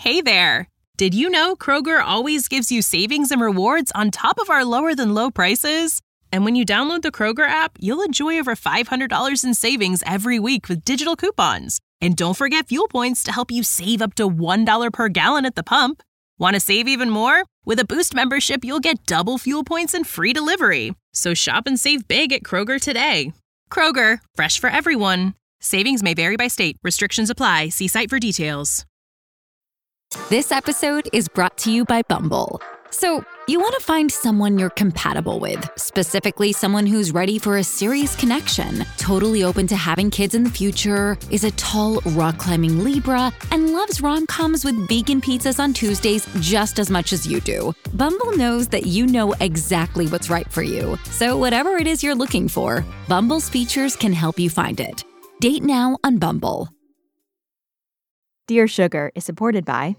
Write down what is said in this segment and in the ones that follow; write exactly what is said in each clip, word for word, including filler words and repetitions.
Hey there! Did you know Kroger always gives you savings and rewards on top of our lower-than-low prices? And when you download the Kroger app, you'll enjoy over five hundred dollars in savings every week with digital coupons. And don't forget fuel points to help you save up to one dollar per gallon at the pump. Want to save even more? With a Boost membership, you'll get double fuel points and free delivery. So shop and save big at Kroger today. Kroger, fresh for everyone. Savings may vary by state. Restrictions apply. See site for details. This episode is brought to you by Bumble. So, you want to find someone you're compatible with, specifically someone who's ready for a serious connection, totally open to having kids in the future, is a tall, rock-climbing Libra, and loves rom-coms with vegan pizzas on Tuesdays just as much as you do. Bumble knows that you know exactly what's right for you. So whatever it is you're looking for, Bumble's features can help you find it. Date now on Bumble. Dear Sugar is supported by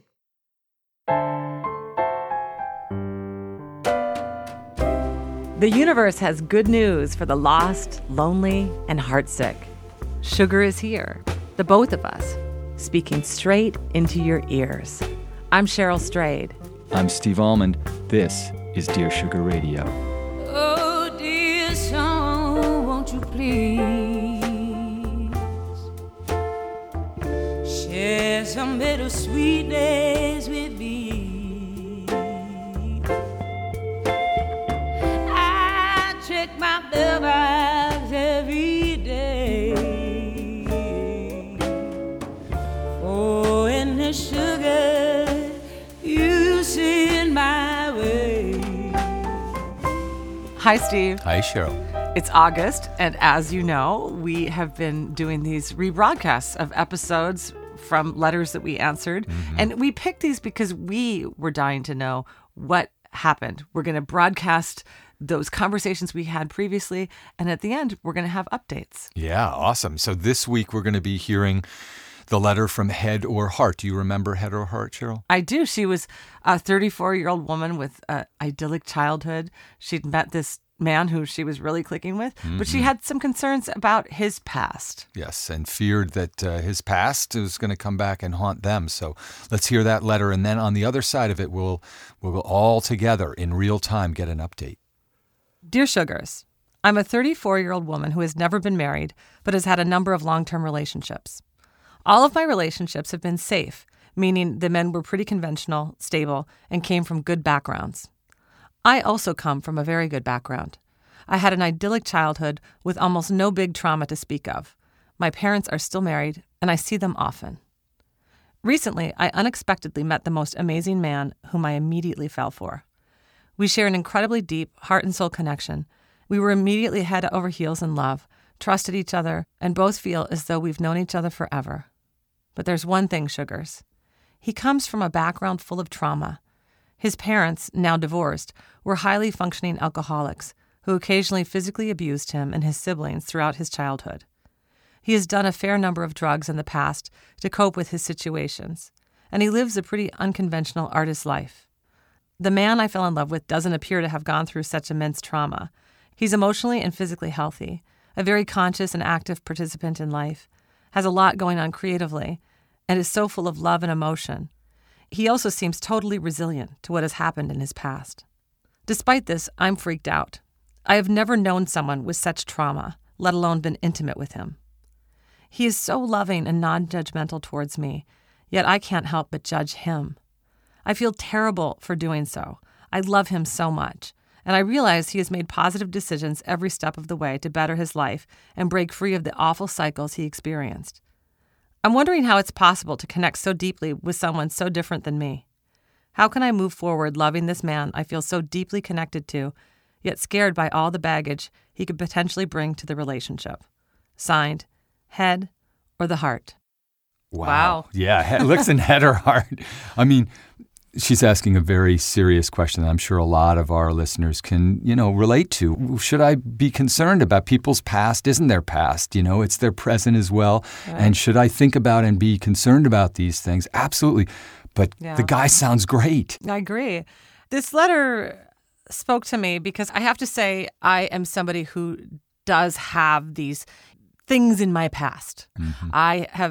The universe has good news for the lost, lonely, and heartsick. Sugar is here, the both of us, speaking straight into your ears. I'm Cheryl Strayed. I'm Steve Almond. This is Dear Sugar Radio. Oh, dear song, won't you please share some bittersweet days with me? My mailbox every day. Oh, and the sugar you send my way. Hi, Steve. Hi, Cheryl. It's August, and as you know, we have been doing these rebroadcasts of episodes from letters that we answered. Mm-hmm. And we picked these because we were dying to know what happened. We're going to broadcast those conversations we had previously, and at the end, we're going to have updates. Yeah, awesome. So this week, we're going to be hearing the letter from Head or Heart. Do you remember Head or Heart, Cheryl? I do. She was a thirty-four-year-old woman with an idyllic childhood. She'd met this man who she was really clicking with, mm-hmm. but she had some concerns about his past. Yes, and feared that uh, his past was going to come back and haunt them. So let's hear that letter, and then on the other side of it, we'll we'll all together in real time get an update. Dear Sugars, I'm a thirty-four-year-old woman who has never been married, but has had a number of long-term relationships. All of my relationships have been safe, meaning the men were pretty conventional, stable, and came from good backgrounds. I also come from a very good background. I had an idyllic childhood with almost no big trauma to speak of. My parents are still married, and I see them often. Recently, I unexpectedly met the most amazing man whom I immediately fell for. We share an incredibly deep heart and soul connection. We were immediately head over heels in love, trusted each other, and both feel as though we've known each other forever. But there's one thing, Sugars. He comes from a background full of trauma. His parents, now divorced, were highly functioning alcoholics who occasionally physically abused him and his siblings throughout his childhood. He has done a fair number of drugs in the past to cope with his situations, and he lives a pretty unconventional artist life. The man I fell in love with doesn't appear to have gone through such immense trauma. He's emotionally and physically healthy, a very conscious and active participant in life, has a lot going on creatively, and is so full of love and emotion. He also seems totally resilient to what has happened in his past. Despite this, I'm freaked out. I have never known someone with such trauma, let alone been intimate with him. He is so loving and non-judgmental towards me, yet I can't help but judge him. I feel terrible for doing so. I love him so much, and I realize he has made positive decisions every step of the way to better his life and break free of the awful cycles he experienced. I'm wondering how it's possible to connect so deeply with someone so different than me. How can I move forward loving this man I feel so deeply connected to, yet scared by all the baggage he could potentially bring to the relationship? Signed, Head or the Heart. Wow. Wow. Yeah, he- listen, Head or Heart. I mean, she's asking a very serious question that I'm sure a lot of our listeners can, you know, relate to. Should I be concerned about people's past? Isn't their past, you know, it's their present as well. Right. And should I think about and be concerned about these things? Absolutely. But yeah. The guy sounds great. I agree. This letter spoke to me because I have to say I am somebody who does have these things in my past. Mm-hmm. I have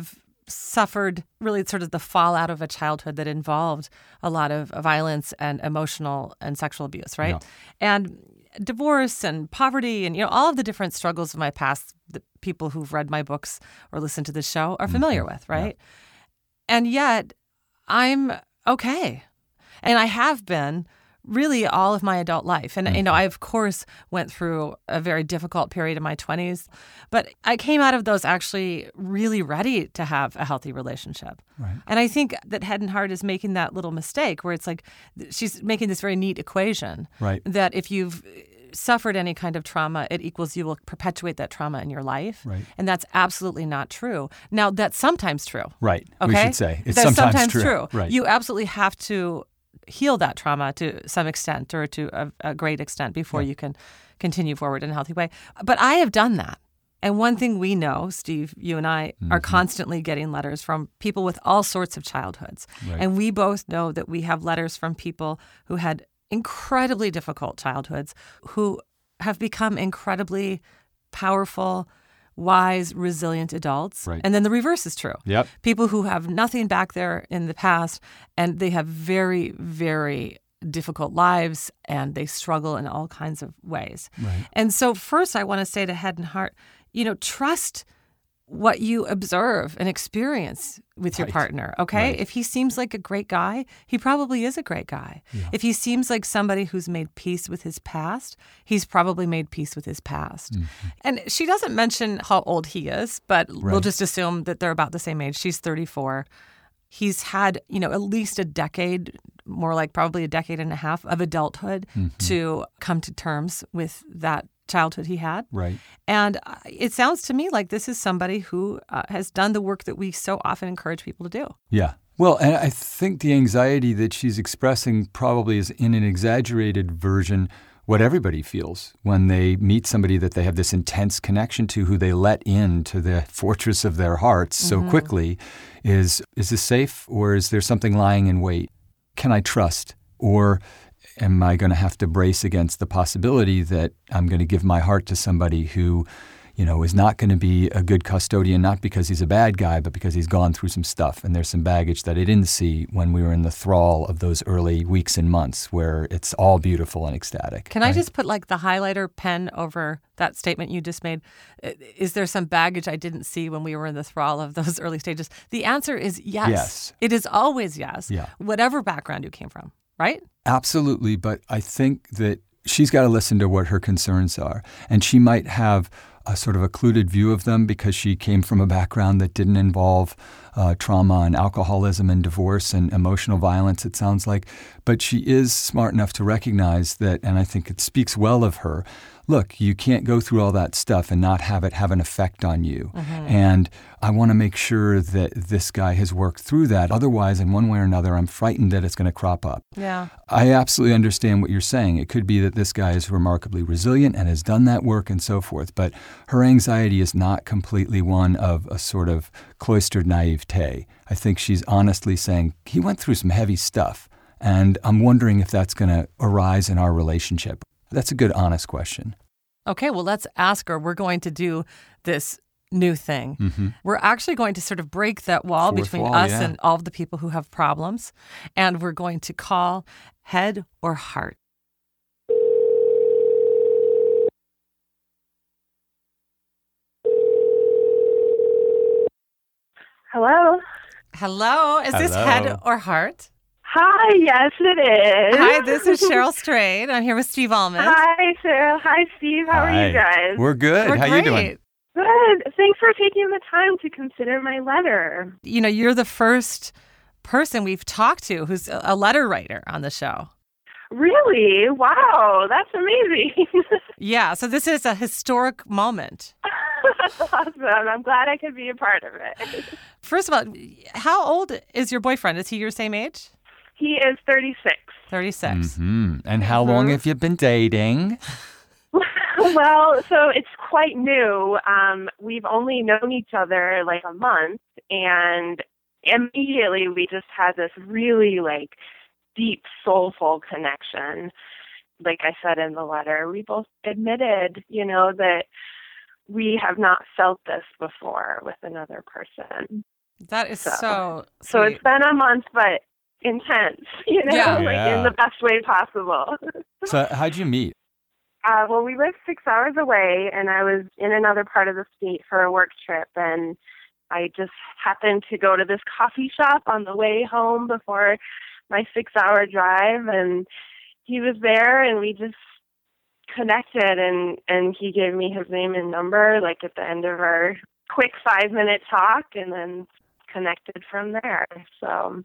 suffered really sort of the fallout of a childhood that involved a lot of violence and emotional and sexual abuse, right? Yeah. And divorce and poverty and, you know, all of the different struggles of my past that people who've read my books or listened to this show are familiar Mm-hmm. with, right? Yeah. And yet I'm okay. And I have been really all of my adult life. And, mm-hmm. you know, I, of course, went through a very difficult period in my twenties, but I came out of those actually really ready to have a healthy relationship. Right. And I think that Head and Heart is making that little mistake where it's like she's making this very neat equation Right. that if you've suffered any kind of trauma, it equals you will perpetuate that trauma in your life. Right. And that's absolutely not true. Now, that's sometimes true. Right. Okay? We should say. It's that's sometimes, sometimes true. true. Right. You absolutely have to heal that trauma to some extent or to a, a great extent before Yeah. you can continue forward in a healthy way. But I have done that. And one thing we know, Steve, you and I Mm-hmm. are constantly getting letters from people with all sorts of childhoods. Right. And we both know that we have letters from people who had incredibly difficult childhoods, who have become incredibly powerful, wise, resilient adults. Right. And then the reverse is true. Yep. People who have nothing back there in the past and they have very, very difficult lives and they struggle in all kinds of ways. Right. And so first I want to say to Head and Heart, you know, trust what you observe and experience with your Right. partner, okay? Right. If he seems like a great guy, he probably is a great guy. Yeah. If he seems like somebody who's made peace with his past, he's probably made peace with his past. Mm-hmm. And she doesn't mention how old he is, but we'll Right. just assume that they're about the same age. She's thirty-four. He's had, you know, at least a decade, more like probably a decade and a half of adulthood Mm-hmm. to come to terms with that childhood he had. Right. And uh, it sounds to me like this is somebody who uh, has done the work that we so often encourage people to do. Yeah. Well, and I think the anxiety that she's expressing probably is in an exaggerated version what everybody feels when they meet somebody that they have this intense connection to, who they let into the fortress of their hearts so Mm-hmm. quickly. Is is this safe, or is there something lying in wait? Can I trust? Or am I going to have to brace against the possibility that I'm going to give my heart to somebody who, you know, is not going to be a good custodian, not because he's a bad guy, but because he's gone through some stuff and there's some baggage that I didn't see when we were in the thrall of those early weeks and months where it's all beautiful and ecstatic. Can I right? just put like the highlighter pen over that statement you just made? Is there some baggage I didn't see when we were in the thrall of those early stages? The answer is yes. Yes. It is always yes. Yeah. Whatever background you came from, right? Absolutely, but I think that she's got to listen to what her concerns are. And she might have a sort of occluded view of them because she came from a background that didn't involve uh, trauma and alcoholism and divorce and emotional violence, it sounds like. But she is smart enough to recognize that, and I think it speaks well of her. Look, you can't go through all that stuff and not have it have an effect on you. Mm-hmm. And I want to make sure that this guy has worked through that. Otherwise, in one way or another, I'm frightened that it's going to crop up. Yeah. I absolutely understand what you're saying. It could be that this guy is remarkably resilient and has done that work and so forth, but her anxiety is not completely one of a sort of cloistered naivete. I think she's honestly saying, he went through some heavy stuff, and I'm wondering if that's going to arise in our relationship. That's a good, honest question. Okay, well, let's ask her. We're going to do this new thing. Mm-hmm. We're actually going to sort of break that wall Fourth between wall, us yeah. and all of the people who have problems, and we're going to call Head or Heart. Hello. Hello, is this Hello. Head or Heart? Hi, yes, it is. Hi, this is Cheryl Strayed. I'm here with Steve Almond. Hi, Cheryl. Hi, Steve. How are you guys? We're good. We're How great. you doing? Good. Thanks for taking the time to consider my letter. You know, you're the first person we've talked to who's a a letter writer on the show. Really? Wow, that's amazing. Yeah, so this is a historic moment. That's awesome. I'm glad I could be a part of it. First of all, how old is your boyfriend? Is he your same age? He is thirty-six. thirty-six. Mm-hmm. And how long have you been dating? Well, so it's quite new. Um, we've only known each other like a month, and immediately we just had this really like deep, soulful connection. Like I said in the letter, we both admitted, you know, that we have not felt this before with another person. That is so, so sweet. So it's been a month, but intense, you know, Yeah. like Yeah. in the best way possible. So how'd you meet? Uh, well, we lived six hours away, and I was in another part of the state for a work trip, and I just happened to go to this coffee shop on the way home before my six-hour drive, and he was there, and we just connected, and, and he gave me his name and number, like at the end of our quick five-minute talk, and then connected from there. So,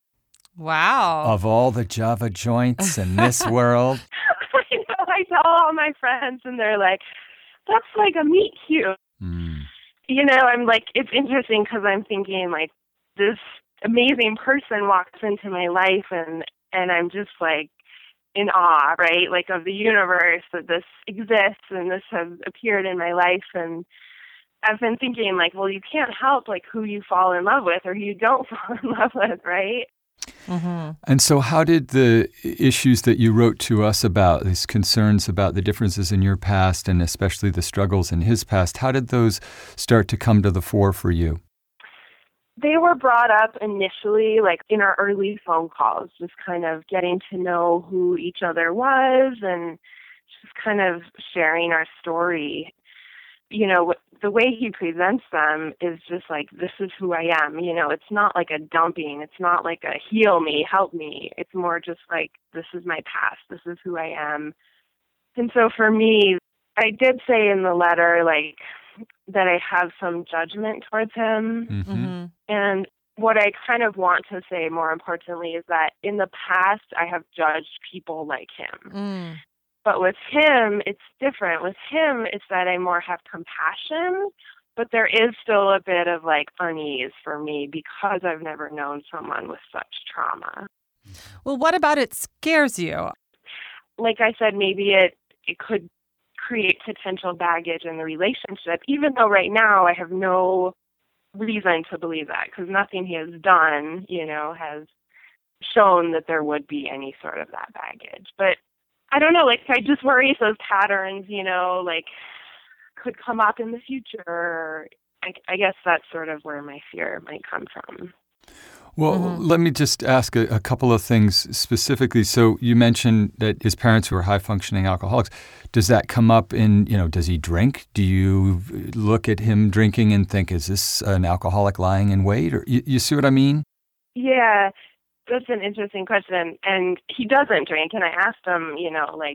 Wow. Of all the Java joints in this world. I know, I tell all my friends, and they're like, "That's like a meet cute." Mm. You know, I'm like, it's interesting because I'm thinking like this amazing person walks into my life, and and I'm just like in awe, right? Like of the universe that this exists and this has appeared in my life. And I've been thinking like, well, you can't help like who you fall in love with or who you don't fall in love with, right? Mm-hmm. And so how did the issues that you wrote to us about, these concerns about the differences in your past and especially the struggles in his past, how did those start to come to the fore for you? They were brought up initially, like in our early phone calls, just kind of getting to know who each other was and just kind of sharing our story. You know, the way he presents them is just like, this is who I am. You know, it's not like a dumping. It's not like a heal me, help me. It's more just like, this is my past. This is who I am. And so for me, I did say in the letter, like, that I have some judgment towards him. Mm-hmm. Mm-hmm. And what I kind of want to say more importantly is that in the past, I have judged people like him. Mm. But with him, it's different. With him, it's that I more have compassion, but there is still a bit of like unease for me because I've never known someone with such trauma. Well, what about it scares you? Like I said, maybe it, it could create potential baggage in the relationship, even though right now I have no reason to believe that because nothing he has done, you know, has shown that there would be any sort of that baggage. But I don't know, like, I just worry if those patterns, you know, like, could come up in the future. I, I guess that's sort of where my fear might come from. Well, Mm-hmm. let me just ask a, a couple of things specifically. So you mentioned that his parents were high-functioning alcoholics. Does that come up in, you know, does he drink? Do you look at him drinking and think, is this an alcoholic lying in wait? Or you, you see what I mean? Yeah. That's an interesting question. And he doesn't drink. And I asked him, you know, like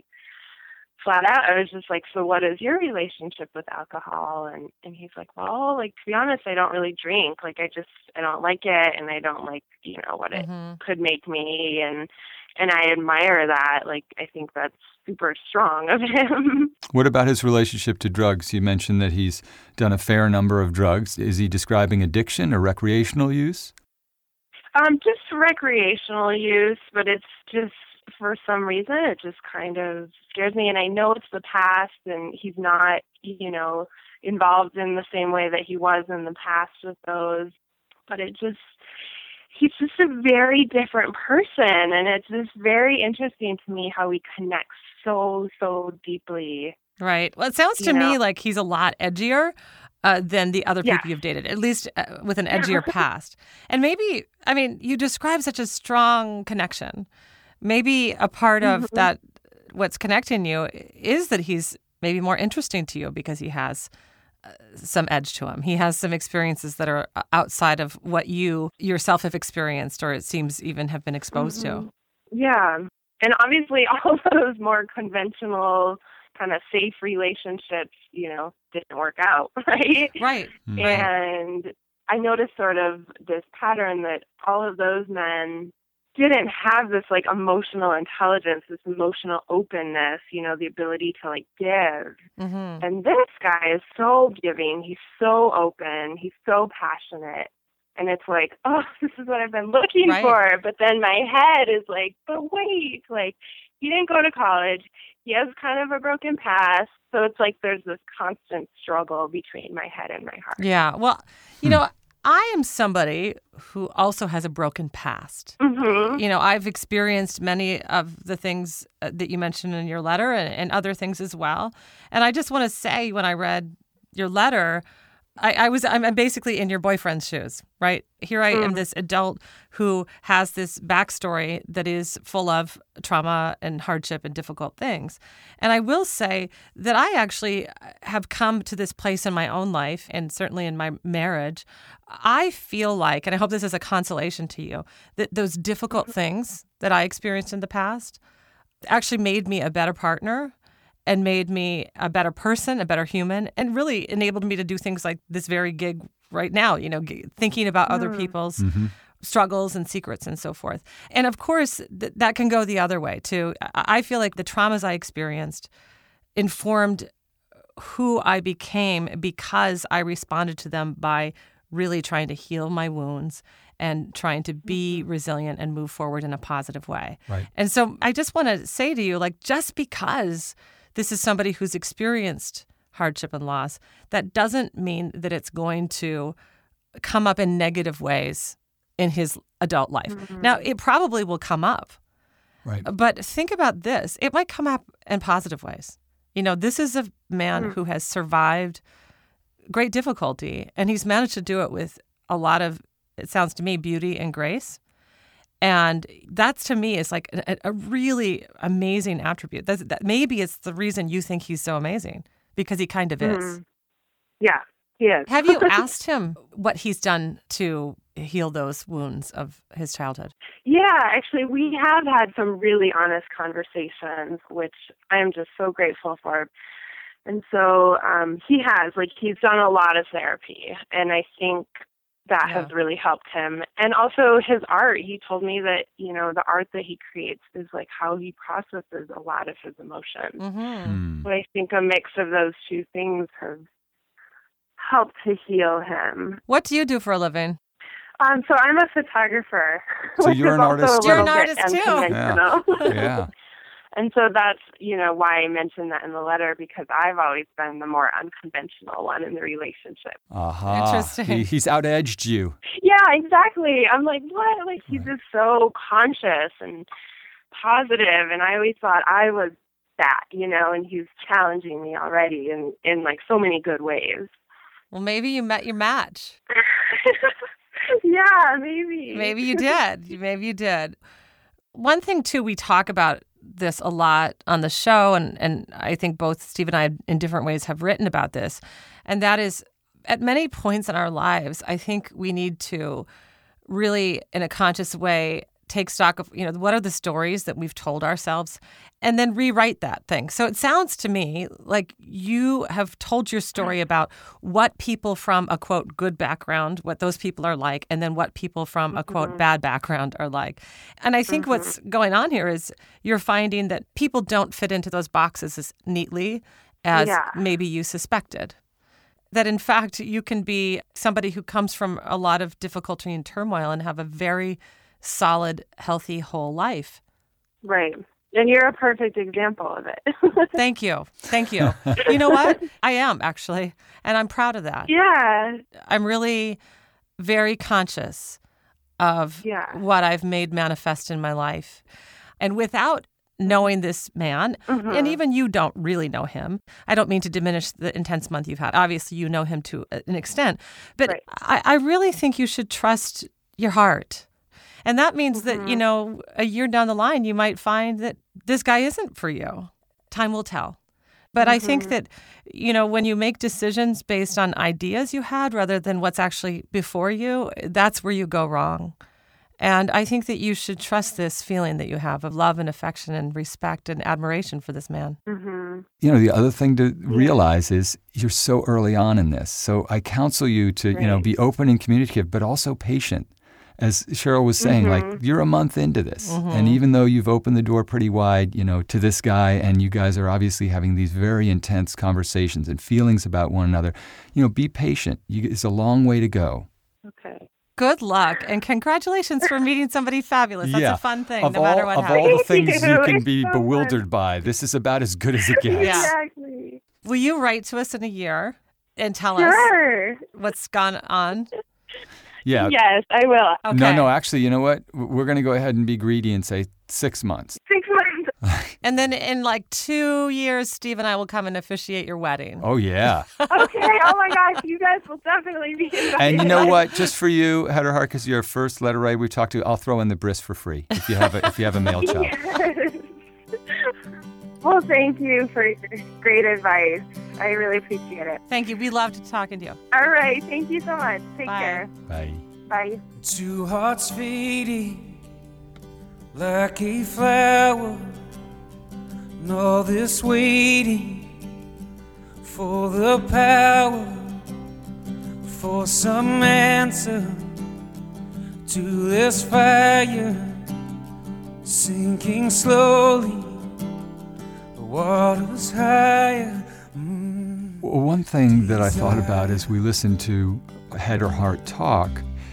flat out, I was just like, so what is your relationship with alcohol? And, and he's like, well, like, to be honest, I don't really drink. Like, I just, I don't like it. And I don't like, you know, what it Mm-hmm. could make me. And, and I admire that. Like, I think that's super strong of him. What about his relationship to drugs? You mentioned that he's done a fair number of drugs. Is he describing addiction or recreational use? Um, just recreational use, but it's just, for some reason, it just kind of scares me. And I know it's the past, and he's not, you know, involved in the same way that he was in the past with those. But it just, he's just a very different person. And it's just very interesting to me how he connects so, so deeply. Right. Well, it sounds to You know? me like he's a lot edgier uh, than the other Yeah. people you've dated, at least uh, with an edgier past. And maybe, I mean, you describe such a strong connection. Maybe a part of Mm-hmm. that, what's connecting you, is that he's maybe more interesting to you because he has uh, some edge to him. He has some experiences that are outside of what you yourself have experienced, or it seems even have been exposed Mhm. to. Yeah. And obviously all those more conventional kind of safe relationships, you know, didn't work out, right? Right. Mm. And I noticed sort of this pattern that all of those men didn't have this like emotional intelligence, this emotional openness, you know, the ability to like give. Mm-hmm. And this guy is so giving. He's so open. He's so passionate. And it's like, oh, this is what I've been looking Right. for. But then my head is like, but wait, like, he didn't go to college. He has kind of a broken past. So it's like there's this constant struggle between my head and my heart. Yeah. Well, you know, I am somebody who also has a broken past. Mm-hmm. You know, I've experienced many of the things uh, that you mentioned in your letter and, and other things as well. And I just want to say, when I read your letter, I, I was, I'm I'm basically in your boyfriend's shoes, right? Here I am, this adult who has this backstory that is full of trauma and hardship and difficult things. And I will say that I actually have come to this place in my own life, and certainly in my marriage. I feel like, and I hope this is a consolation to you, that those difficult things that I experienced in the past actually made me a better partner and made me a better person, a better human, and really enabled me to do things like this very gig right now, you know, g- thinking about other people's mm-hmm. struggles and secrets and so forth. And of course, th- that can go the other way too. I feel like the traumas I experienced informed who I became because I responded to them by really trying to heal my wounds and trying to be resilient and move forward in a positive way. Right. And so I just want to say to you, like, just because this is somebody who's experienced hardship and loss, that doesn't mean that it's going to come up in negative ways in his adult life. Mm-hmm. Now, it probably will come up. Right. But think about this. It might come up in positive ways. You know, this is a man mm-hmm. who has survived great difficulty, and he's managed to do it with a lot of, it sounds to me, beauty and grace. And that's, to me, is like a, a really amazing attribute. That's, that maybe it's the reason you think he's so amazing, because he kind of is. Mm-hmm. Yeah, he is. Have you asked him what he's done to heal those wounds of his childhood? Yeah, actually, we have had some really honest conversations, which I am just so grateful for. And so um, he has, like, he's done a lot of therapy, and I think that yeah. has really helped him. And also his art. He told me that, you know, the art that he creates is like how he processes a lot of his emotions. Mm-hmm. Mm. So I think a mix of those two things have helped to heal him. What do you do for a living? Um, so I'm a photographer. So you're an artist. You're an artist too. Yeah. yeah. And so that's, you know, why I mentioned that in the letter, because I've always been the more unconventional one in the relationship. Uh-huh. Interesting. He, he's out-edged you. Yeah, exactly. I'm like, what? Like, he's just so conscious and positive, and I always thought I was that, you know, and he's challenging me already in, in like, so many good ways. Well, maybe you met your match. Yeah, maybe. Maybe you did. Maybe you did. One thing, too, we talk about this a lot on the show, and, and I think both Steve and I in different ways have written about this, and that is at many points in our lives, I think we need to really, in a conscious way, take stock of, you know, what are the stories that we've told ourselves, and then rewrite that thing. So it sounds to me like you have told your story about what people from a, quote, good background, what those people are like, and then what people from a, quote, mm-hmm. bad background are like. And I think mm-hmm. what's going on here is you're finding that people don't fit into those boxes as neatly as yeah. maybe you suspected. That, in fact, you can be somebody who comes from a lot of difficulty and turmoil and have a very solid, healthy, whole life. Right. And you're a perfect example of it. Thank you. Thank you. You know what? I am, actually. And I'm proud of that. Yeah. I'm really very conscious of yeah. what I've made manifest in my life. And without knowing this man, mm-hmm. and even you don't really know him. I don't mean to diminish the intense month you've had. Obviously, you know him to an extent. But right. I, I really think you should trust your heart. And that means mm-hmm. that, you know, a year down the line, you might find that this guy isn't for you. Time will tell. But mm-hmm. I think that, you know, when you make decisions based on ideas you had rather than what's actually before you, that's where you go wrong. And I think that you should trust this feeling that you have of love and affection and respect and admiration for this man. Mm-hmm. You know, the other thing to realize is you're so early on in this. So I counsel you to, right. you know, be open and communicative, but also patient. As Cheryl was saying, mm-hmm. like, you're a month into this. Mm-hmm. And even though you've opened the door pretty wide, you know, to this guy, and you guys are obviously having these very intense conversations and feelings about one another, you know, be patient. You, it's a long way to go. Okay. Good luck, and congratulations for meeting somebody fabulous. That's yeah. a fun thing, of no all, matter what of happens. all the things Thank you you. can It's be so bewildered fun. by, this is about as good as it gets. Yeah. Exactly. Will you write to us in a year and tell Sure. us what's gone on? Yeah. Yes, I will. Okay. No, no, actually, you know what? We're going to go ahead and be greedy and say six months. Six months. And then in like two years, Steve and I will come and officiate your wedding. Oh, yeah. Okay. Oh my gosh, you guys will definitely be invited. And you know what? Just for you, Heather Hart, because you're our first letter writer we talked to, I'll throw in the bris for free if you have a, if you have a male child. Yes. Well, thank you for your great advice. I really appreciate it. Thank you. We loved talking to you. All right. Thank you so much. Take Bye. care. Bye. Bye. Two hearts fading like a flower, and all this waiting for the power, for some answer to this fire, sinking slowly, the water's higher. Mm. Well, one thing that I thought about as we listened to Heather Hart talk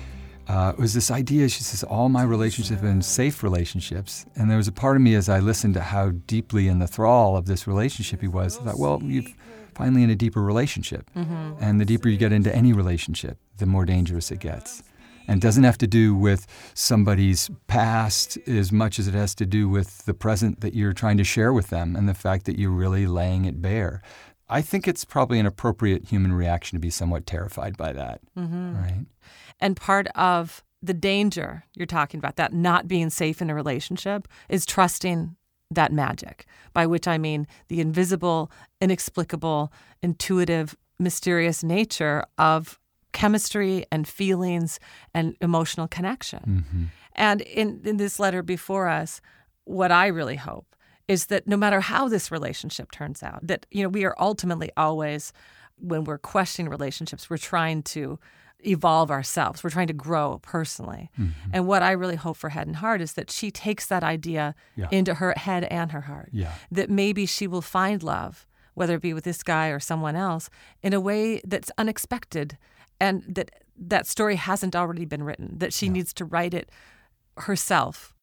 uh, was this idea. She says, all my relationships have been safe relationships. And there was a part of me as I listened to how deeply in the thrall of this relationship he was, I thought, well, you're finally in a deeper relationship. Mm-hmm. And the deeper you get into any relationship, the more dangerous it gets. And it doesn't have to do with somebody's past as much as it has to do with the present that you're trying to share with them and the fact that you're really laying it bare. I think it's probably an appropriate human reaction to be somewhat terrified by that, mm-hmm. right? And part of the danger you're talking about, that not being safe in a relationship, is trusting that magic, by which I mean the invisible, inexplicable, intuitive, mysterious nature of chemistry and feelings and emotional connection. Mm-hmm. And in, in this letter before us, what I really hope is that no matter how this relationship turns out, that, you know, we are ultimately always, when we're questioning relationships, we're trying to evolve ourselves. We're trying to grow personally. Mm-hmm. And what I really hope for Head and Heart is that she takes that idea yeah. into her head and her heart. Yeah. That maybe she will find love, whether it be with this guy or someone else, in a way that's unexpected, and that that story hasn't already been written, that she yeah. needs to write it herself.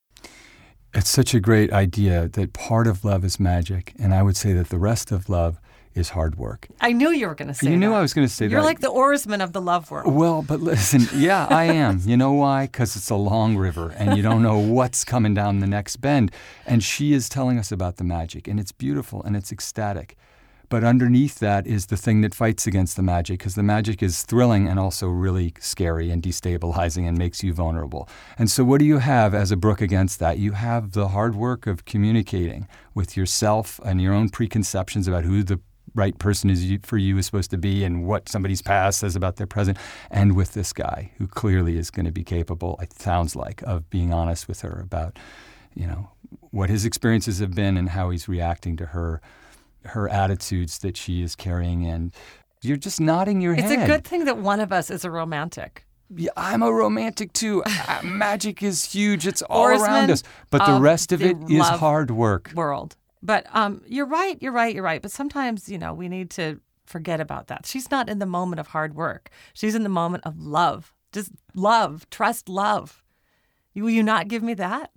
It's such a great idea that part of love is magic, and I would say that the rest of love is hard work. I knew you were going to say you that. You knew I was going to say You're that. You're like the oarsman of the love world. Well, but listen, yeah, I am. You know why? Because it's a long river, and you don't know what's coming down the next bend. And she is telling us about the magic, and it's beautiful, and it's ecstatic. But underneath that is the thing that fights against the magic, because the magic is thrilling and also really scary and destabilizing and makes you vulnerable. And so what do you have as a brook against that? You have the hard work of communicating with yourself and your own preconceptions about who the right person is for you is supposed to be and what somebody's past says about their present, and with this guy who clearly is going to be capable, it sounds like, of being honest with her about, you know, what his experiences have been and how he's reacting to her her attitudes that she is carrying, and you're just nodding your it's head. It's a good thing that one of us is a romantic. Yeah, I'm a romantic too. Magic is huge. It's all Oarsman around us. But the rest of the it is hard work. World. But um, you're right, you're right, you're right. But sometimes, you know, we need to forget about that. She's not in the moment of hard work. She's in the moment of love. Just love. Trust love. Will you not give me that?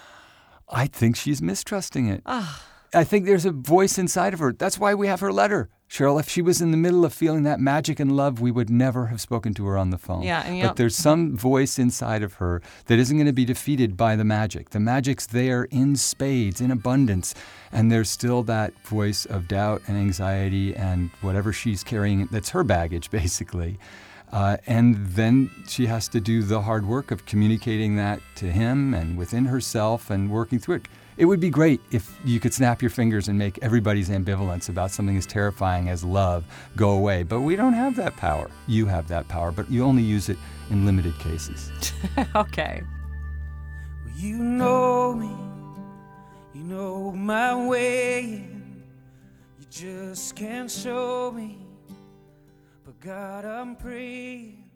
I think she's mistrusting it. I think there's a voice inside of her. That's why we have her letter. Cheryl, if she was in the middle of feeling that magic and love, we would never have spoken to her on the phone. Yeah, and, you but know, there's some voice inside of her that isn't going to be defeated by the magic. The magic's there in spades, in abundance, and there's still that voice of doubt and anxiety and whatever she's carrying that's her baggage, basically. Uh, and then she has to do the hard work of communicating that to him and within herself and working through it. It would be great if you could snap your fingers and make everybody's ambivalence about something as terrifying as love go away. But we don't have that power. You have that power, but you only use it in limited cases. Okay. Well, you know me. You know my way. You just can't show me. But God, I'm praying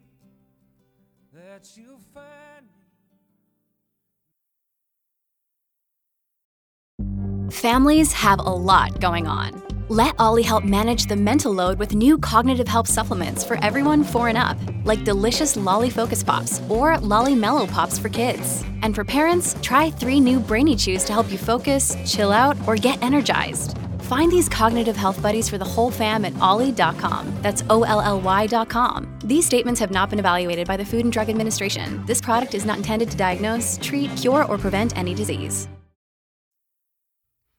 that you'll find me. Families have a lot going on. Let Ollie help manage the mental load with new cognitive help supplements for everyone four and up, like delicious Lolly Focus Pops or Lolly Mellow Pops for kids. And for parents, try three new Brainy Chews to help you focus, chill out, or get energized. Find these cognitive health buddies for the whole fam at ollie dot com. That's O L L Y dot com. These statements have not been evaluated by the Food and Drug Administration. This product is not intended to diagnose, treat, cure, or prevent any disease.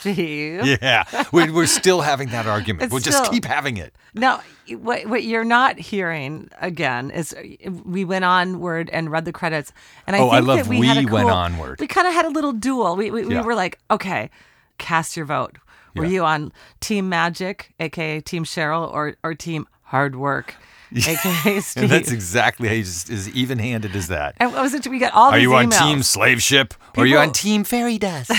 Steve. Yeah, we, we're still having that argument. It's we'll just still- keep having it. No, what, what you're not hearing again is we went onward and read the credits, and I Oh, think I love that we, we had a went cool- onward. We kind of had a little duel. We we, Yeah. we were like, okay, cast your vote. Were Yeah. you on Team Magic, aka Team Cheryl, or or Team Hard Work, aka Steve? And that's exactly how you just as even-handed as that. And what was it? We got all Are these you on emails. Team Slave Ship or are you People- on Team Fairy Dust?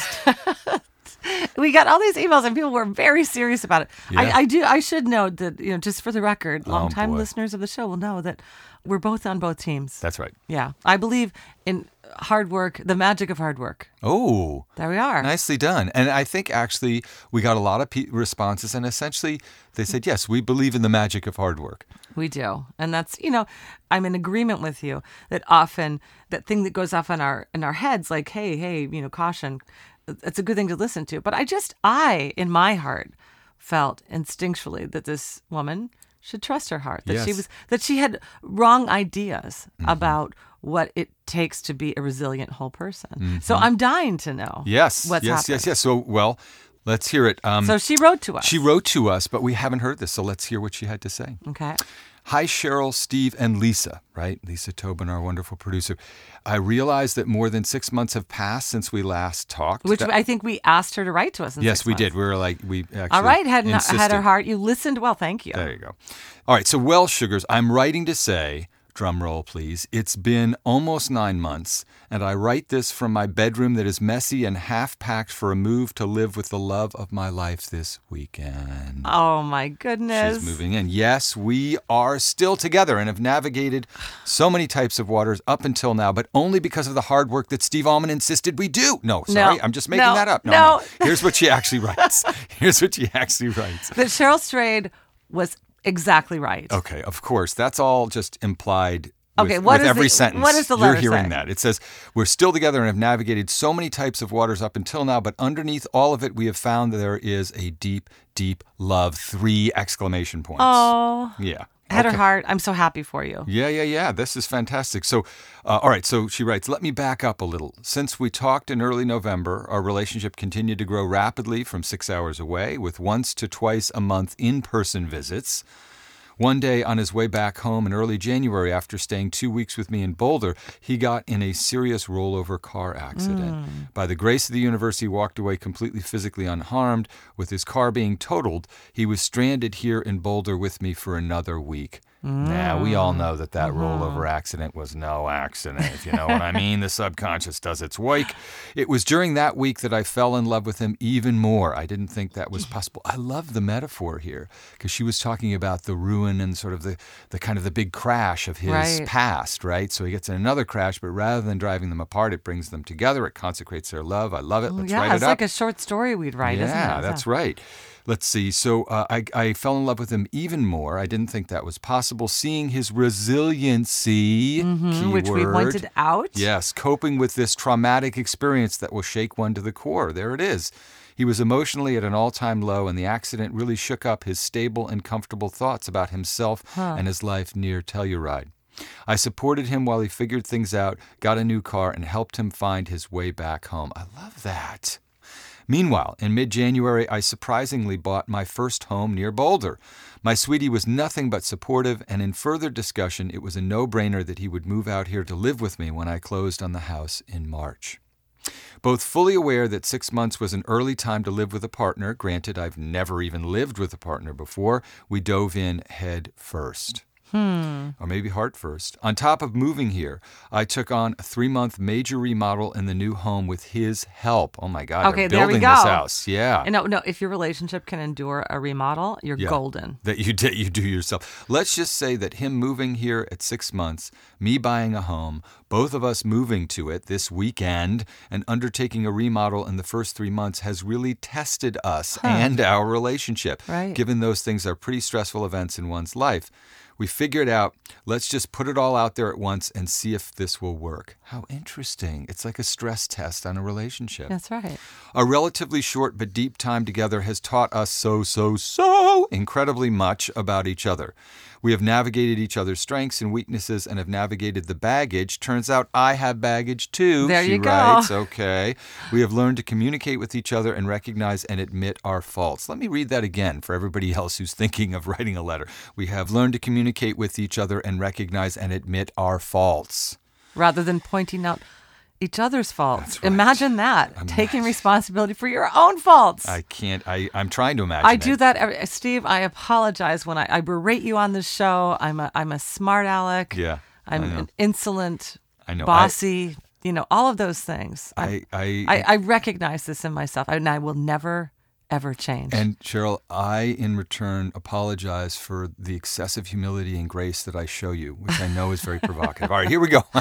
We got all these emails, and people were very serious about it. Yeah. I, I do. I should note that, you know, just for the record, Oh, longtime boy. listeners of the show will know that we're both on both teams. That's right. Yeah, I believe in hard work, the magic of hard work. Oh, There we are. nicely done. And I think actually we got a lot of pe- responses, and essentially they said, yes, we believe in the magic of hard work. We do, and that's, you know, I'm in agreement with you that often that thing that goes off in our in our heads, like, hey, hey, you know, caution. It's a good thing to listen to. But I just, I in my heart felt instinctually that this woman should trust her heart. That she Yes. was that she had wrong ideas about what it takes to be a resilient whole person. So I'm dying to know. Yes, what's yes, happened. yes, yes. So, well, let's hear it. Um, So she wrote to us. She wrote to us, but we haven't heard this, so let's hear what she had to say. Okay. Hi, Cheryl, Steve, and Lisa, right? Lisa Tobin, our wonderful producer. I realize that more than six months have passed since we last talked. Which That- I think we asked her to write to us. In yes, six we months. did. We were like, we actually All right, had had insisted. her heart. You listened well. Thank you. There you go. All right, so well, sugars, I'm writing to say, drum roll please, it's been almost nine months, and I write this from my bedroom that is messy and half-packed for a move to live with the love of my life this weekend. Oh my goodness. She's moving in. Yes, we are still together and have navigated so many types of waters up until now, but only because of the hard work that Steve Allman insisted we do. No, sorry, No. I'm just making No. that up. No, No. no. Here's what she actually writes. Here's what she actually writes. That Cheryl Strayed was exactly right. Okay, of course. That's all just implied with, Okay, what with is every the- sentence. what does the You're letter hearing say? that. It says, we're still together and have navigated so many types of waters up until now, but underneath all of it, we have found that there is a deep, deep love. Three exclamation points. Oh. Yeah. Had her Okay. heart. I'm so happy for you. Yeah, yeah, yeah. This is fantastic. So, uh, all right. So she writes, let me back up a little. Since we talked in early November, our relationship continued to grow rapidly from six hours away with once to twice a month in-person visits. One day on his way back home in early January, after staying two weeks with me in Boulder, he got in a serious rollover car accident. By the grace of the universe, he walked away completely physically unharmed. With his car being totaled, he was stranded here in Boulder with me for another week. Now, we all know that that rollover accident was no accident, if you know what I mean. The subconscious does its work. It was during that week that I fell in love with him even more. I didn't think that was possible. I love the metaphor here because she was talking about the ruin and sort of the, the kind of the big crash of his Right. past, right? So he gets in another crash, but rather than driving them apart, it brings them together. It consecrates their love. I love it. Let's yeah, write it it's up. like a short story we'd write, isn't it? Yeah, that's right. Let's see. So uh, I, I fell in love with him even more. I didn't think that was possible. Seeing his resiliency, Mhm, which we keyword. pointed out. Yes, coping with this traumatic experience that will shake one to the core. There it is. He was emotionally at an all-time low, and the accident really shook up his stable and comfortable thoughts about himself and his life near Telluride. I supported him while he figured things out, got a new car, and helped him find his way back home. I love that. Meanwhile, in mid-January, I surprisingly bought my first home near Boulder. My sweetie was nothing but supportive, and in further discussion, it was a no-brainer that he would move out here to live with me when I closed on the house in March. Both fully aware that six months was an early time to live with a partner, granted I've never even lived with a partner before, we dove in head first. Hmm. Or maybe heart first. On top of moving here, I took on a three-month major remodel in the new home with his help. Oh my God, Okay, they're there we building go. this house. Yeah. And no, no. If your relationship can endure a remodel, you're Yeah. golden. That you did, you do yourself. Let's just say that him moving here at six months, me buying a home, both of us moving to it this weekend, and undertaking a remodel in the first three months has really tested us and our relationship. Right. Given those things are pretty stressful events in one's life. We figured out, let's just put it all out there at once and see if this will work. How interesting. It's like a stress test on a relationship. That's right. Our relatively short but deep time together has taught us so, so, so incredibly much about each other. We have navigated each other's strengths and weaknesses and have navigated the baggage. Turns out I have baggage too, there she you go. writes. Okay. We have learned to communicate with each other and recognize and admit our faults. Let me read that again for everybody else who's thinking of writing a letter. We have learned to communicate with each other and recognize and admit our faults. Rather than pointing out each other's faults. That's right. Imagine that, Imagine. taking responsibility for your own faults. I can't, I, I'm trying to imagine I it. do that, every, Steve, I apologize when I, I berate you on this show. I'm a, I'm a smart aleck. Yeah, I'm I know. an insolent, I know. bossy, I, you know, all of those things. I, I, I, I recognize this in myself, and I will never, ever change. And Cheryl, I, in return, apologize for the excessive humility and grace that I show you, which I know is very provocative. All right, here we go.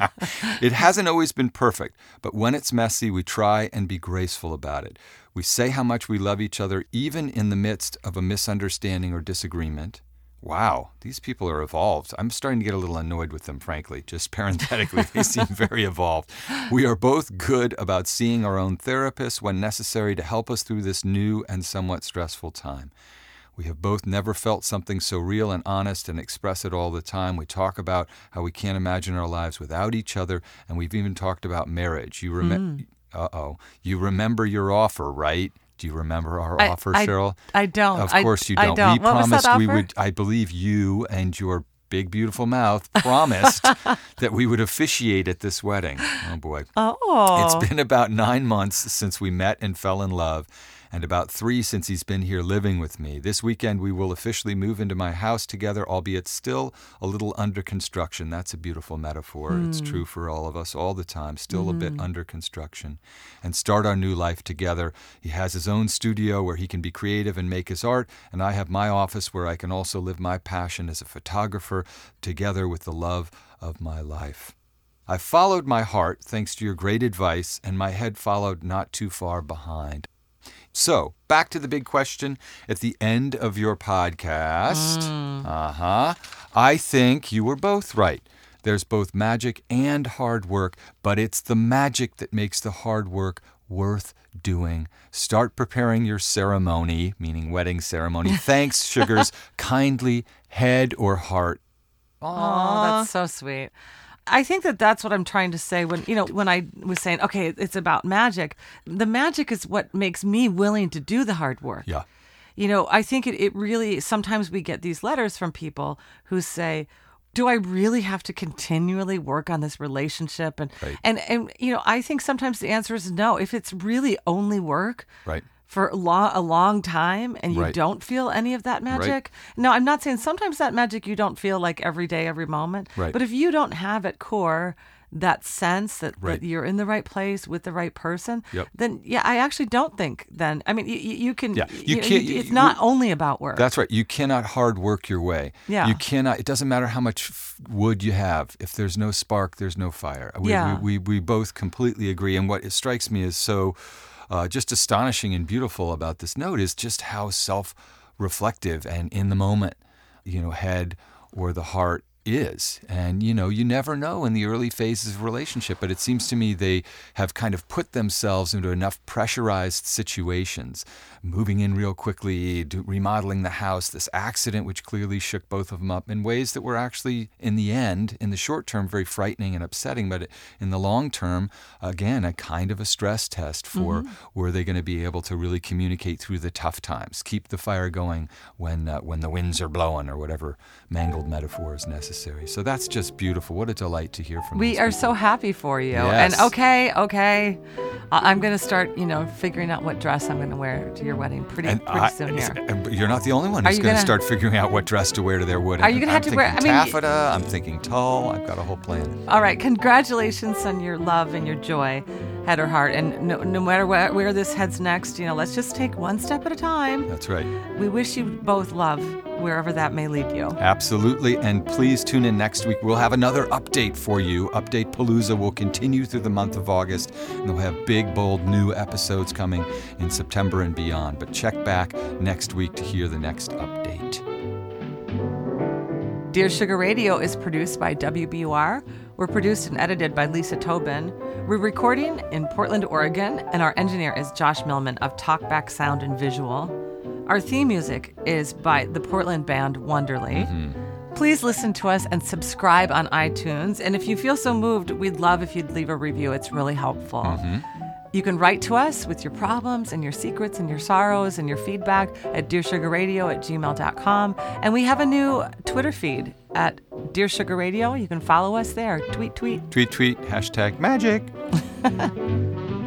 It hasn't always been perfect, but when it's messy, we try and be graceful about it. We say how much we love each other, even in the midst of a misunderstanding or disagreement. Wow, these people are evolved. I'm starting to get a little annoyed with them, frankly. Just parenthetically, they seem very evolved. We are both good about seeing our own therapists when necessary to help us through this new and somewhat stressful time. We have both never felt something so real and honest and express it all the time. We talk about how we can't imagine our lives without each other, and we've even talked about marriage. You rem- mm. Uh-oh. You remember your offer, right? Do you remember our I, offer, I, Cheryl? I don't. Of I, course you I don't. don't. We What was promised that we offer? would, I believe you and your big, beautiful mouth promised that we would officiate at this wedding. Oh, boy. Oh. It's been about nine months since we met and fell in love, and about three since he's been here living with me. This weekend, we will officially move into my house together, albeit still a little under construction. That's a beautiful metaphor. Mm. It's true for all of us all the time, still mm. a bit under construction. And start our new life together. He has his own studio where he can be creative and make his art, and I have my office where I can also live my passion as a photographer together with the love of my life. I followed my heart thanks to your great advice, and my head followed not too far behind. So, back to the big question at the end of your podcast. Mm. Uh-huh. I think you were both right. There's both magic and hard work, but it's the magic that makes the hard work worth doing. Start preparing your ceremony, meaning wedding ceremony. Thanks, sugars. Kindly, head or heart. Oh, that's so sweet. I think that that's what I'm trying to say when, you know, when I was saying, okay, it's about magic. The magic is what makes me willing to do the hard work. Yeah. You know, I think it, it really, sometimes we get these letters from people who say, do I really have to continually work on this relationship? And, right. and, and, you know, I think sometimes the answer is no. If it's really only work. Right. For a long, a long time and you right. don't feel any of that magic. Right. No, I'm not saying sometimes that magic you don't feel like every day, every moment. Right. But if you don't have at core that sense that, right. that you're in the right place with the right person, yep. then yeah, I actually don't think then, I mean, you, you can, yeah. you you, can't, you, it's you, not only about work. That's right. You cannot hard work your way. Yeah. You cannot, it doesn't matter how much wood you have. If there's no spark, there's no fire. We, yeah. we, we, we both completely agree. And what it strikes me is so Uh, just astonishing and beautiful about this note is just how self-reflective and in the moment, you know, head or the heart is. And, you know, you never know in the early phases of a relationship, but it seems to me they have kind of put themselves into enough pressurized situations, moving in real quickly, do, remodeling the house, this accident which clearly shook both of them up in ways that were actually, in the end, in the short term, very frightening and upsetting, but in the long term, again, a kind of a stress test for mm-hmm. were they going to be able to really communicate through the tough times, keep the fire going when uh, when the winds are blowing or whatever mangled metaphor is necessary. So that's just beautiful. What a delight to hear from you. We are so happy for you. Yes. And okay, okay, I'm going to start, you know, figuring out what dress I'm going to wear to your wedding pretty, and pretty I, soon here. And you're not the only one who's going to start figuring out what dress to wear to their wedding. Are you going to have I'm to wear? I mean, taffeta. I'm thinking tulle. I've got a whole plan. All right, congratulations on your love and your joy, head or heart. And no, no matter where, where this heads next, you know, let's just take one step at a time. That's right. We wish you both love wherever that may lead you. Absolutely. And please tune in next week. We'll have another update for you. Update Palooza will continue through the month of August, and we'll have big, bold new episodes coming in September and beyond. But check back next week to hear the next update. Dear Sugar Radio is produced by W B U R. We're produced and edited by Lisa Tobin. We're recording in Portland, Oregon, and our engineer is Josh Millman of Talkback Sound and Visual. Our theme music is by the Portland band Wonderly. Mm-hmm. Please listen to us and subscribe on iTunes. And if you feel so moved, we'd love if you'd leave a review. It's really helpful. Mm-hmm. You can write to us with your problems and your secrets and your sorrows and your feedback at dear sugar radio at gmail dot com. And we have a new Twitter feed at Dear Sugar Radio. You can follow us there. Tweet, tweet. Tweet, tweet, hashtag magic.